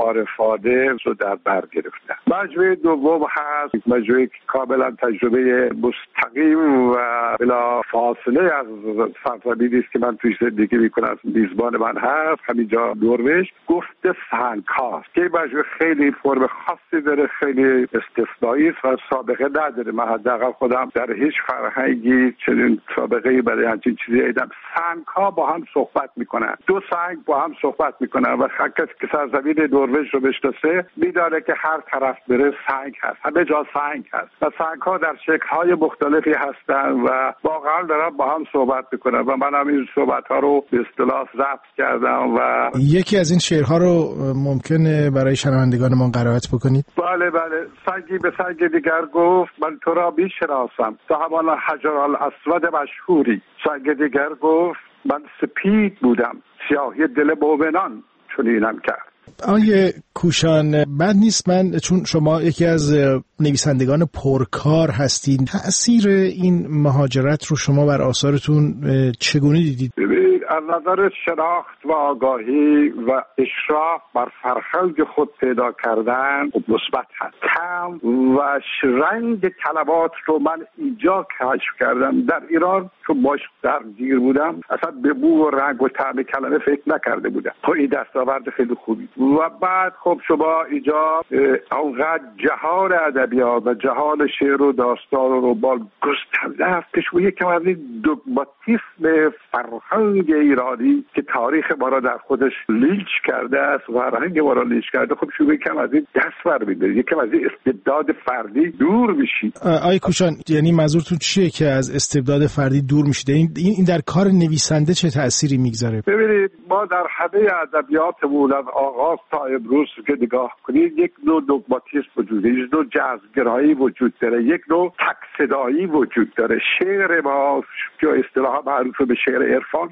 عارفانه رو در بر گرفته. مجموعه دوم هست مجموعه کاملا تجربه مستقیم و بلا فاصله از سرزمینی است که من توی زندگی میکنم، میزبان من هست همینجا نروژ، گفت سنگ‌هاست که مجموعه خیلی فرم خاصی داره، خیلی استثنایی است و سابقه نداره. من حداقل خودم در هیچ فرهنگی چنین سابقه‌ای برای همچین چیزی دیدم. سنگ‌ها با هم صحبت میکنن، 2 سنگ با هم صحبت میکنن و هر کسی که سرزمین نروژ رو بشناسه میدونه که هر طرف بره سنگ هست، همه جا سنگ هست و سنگ‌ها در شکل‌های مختلفی هستن و واقعا دارن با هم صحبت میکنن و من هم این صحبت‌ها رو به اصطلاح ضبط کردم و یکی از این شعرها رو ممکنه برای شنوندگان ما قرائت بکنید؟ بله. سنگی به سنگ دیگر گفت من تو را میشناسم، تو همان حجر الاسود مشهوری. سنگ دیگر گفت من سپید بودم، سیاهی دل مومنان چنینم کرد. آقای کوشان، بد نیست من چون شما یکی از نویسندگان پرکار هستین، تأثیر این مهاجرت رو شما بر آثارتون چگونه دیدید؟ از نظر شناخت و آگاهی و اشراف بر فرهنگ خود پیدا کردن مثبت هست. کم و رنگ کلمات رو من اینجا کشف کردم. در ایران چون باش درگیر بودم اصلا به بو و رنگ و طعم کلمه فکر نکرده بودم. خب این دستاورد خیلی خوبی و بعد خب شما اینجا اونقدر جهان ادبیات و جهان شعر و داستان و رمان گسترده است که شما یکم از این دوگماتیسم فرهنگ ایرانی که تاریخ ما را در خودش لینچ کرده است و فرهنگ ما را لینچ کرده، خب شما یکم از این دست برمی‌دارید، یکم از این استبداد فردی دور میشید. آقای کوشان، یعنی منظورتون چیه که از استبداد فردی دور میشید؟ این در کار نویسنده چه تأثیری میگذاره؟ ببینید ما در همه ادبیاتمون از آغاز تا امروز که نگاه کنید یک نوع دوگماتیسم وجود داره، یک نوع جذب‌گرایی وجود داره، یک نوع تک صدایی وجود داره. شعر ما که اصطلاحا معروف به شعر عرفان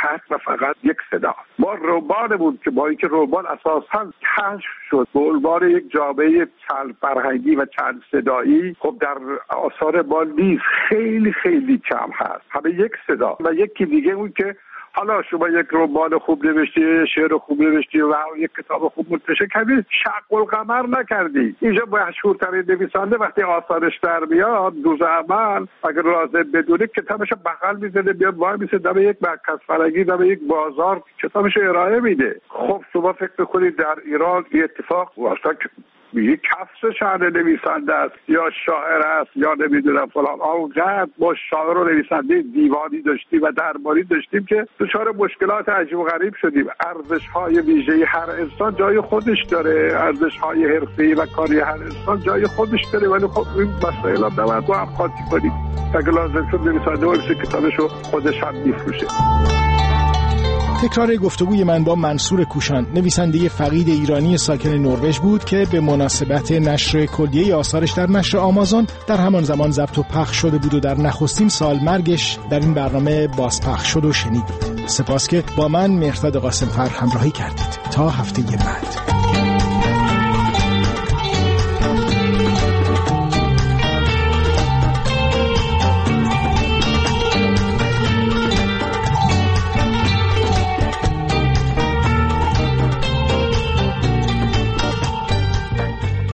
فقط یک صدا. ما رمان که با اینکه رمان اساساً کشف شد به عنوان یک جامعه چند فرهنگی و چند صدایی، خب در آثار ما نیست، خیلی خیلی کم هست، همه یک صدا. و یکی دیگه اون که حالا شما یک رمان خوب نوشتی، شعر خوب نوشتی و یک کتاب خوب منتشر کردی، شق القمر نکردی. اینجا مشهورترین نویسنده وقتی آثارش در میاد روز اول اگر لازم بدونه کتابش بغل میزنه، بیاد وای میسه دم یک مرکز فرنگی، دم یک بازار کتابش ارائه میده. خب شما فکر میکنید در ایران این اتفاق واسه یک کسر شأن نویسنده است یا شاعر است یا نمیدونم فلان، آنقدر با شاعر و نویسنده دیوانی داشتیم و درباری داشتیم که دچار مشکلات عجیب و غریب شدیم. ارزش‌های ویژه‌ای هر انسان جای خودش داره، ارزش‌های حرفه‌ای و کاری هر انسان جای خودش داره، ولی خب این مسائل هم نباید با هم قاطی کنیم. اگه لازم شد نویسنده و کتابشو خودش هم میفروشه. تکرار گفتگوی من با منصور کوشان، نویسنده فقید ایرانی ساکن نروژ بود که به مناسبت نشر کلیه آثارش در نشر آمازون در همان زمان ضبط و پخش شده بود و در نخستین سال مرگش در این برنامه بازپخش شد و شنیدید. سپاس که با من مهرداد قاسمفر همراهی کردید. تا هفته بعد.